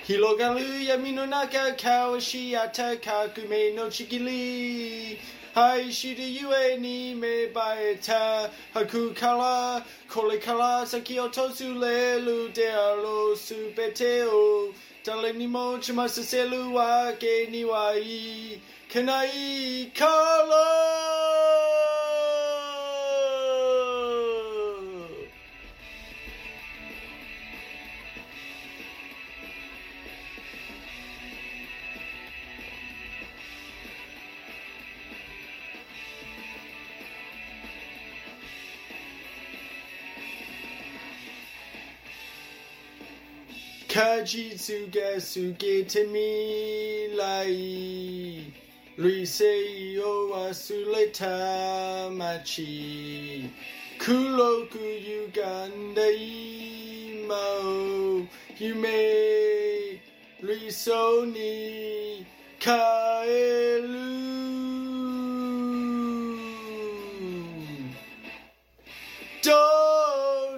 広がる闇の中交わし合った革命のちぎり愛してゆえに芽生えた白からこれから先を訪れるであろうすべてを誰にも邪魔させるわけにはいかないから果実が過ぎて未来理性を忘れた街黒く歪んだ今を夢理想に変えるどう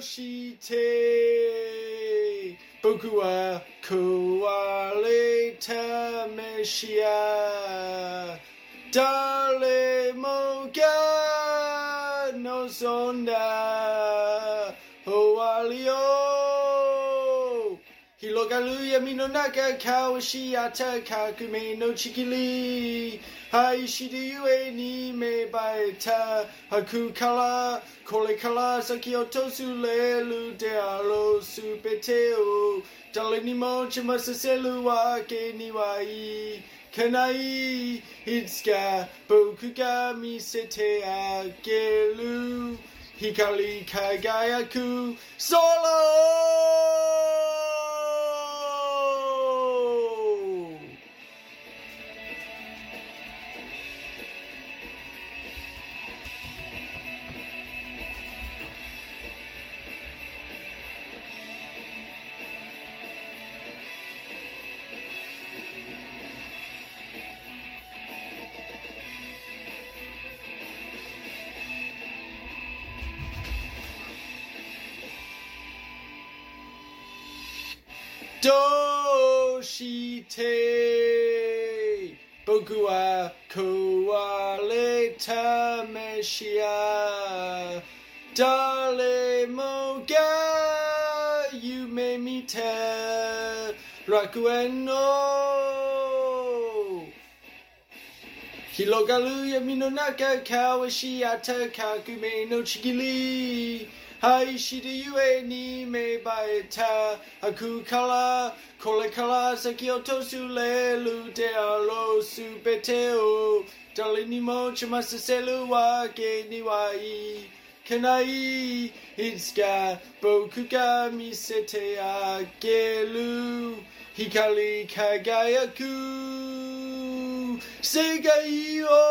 して僕は壊れたメシア誰もが望んだ終わりを広がる闇の中交わし合った革命のちぎり愛してゆえに芽生えた白からこれから先を訪れるであろうすべてを誰にも邪魔させるわけにはいかないいつか僕が見せてあげる光り輝く空どうして僕は壊れたメシア誰もが夢見た楽園の広がる闇の中交わし合った革命のちぎり愛してゆえに芽生えた悪からこれから先を訪れるであろうすべてを誰にも邪魔させるわけにはいかないいつか僕が見せてあげる光り輝く世界を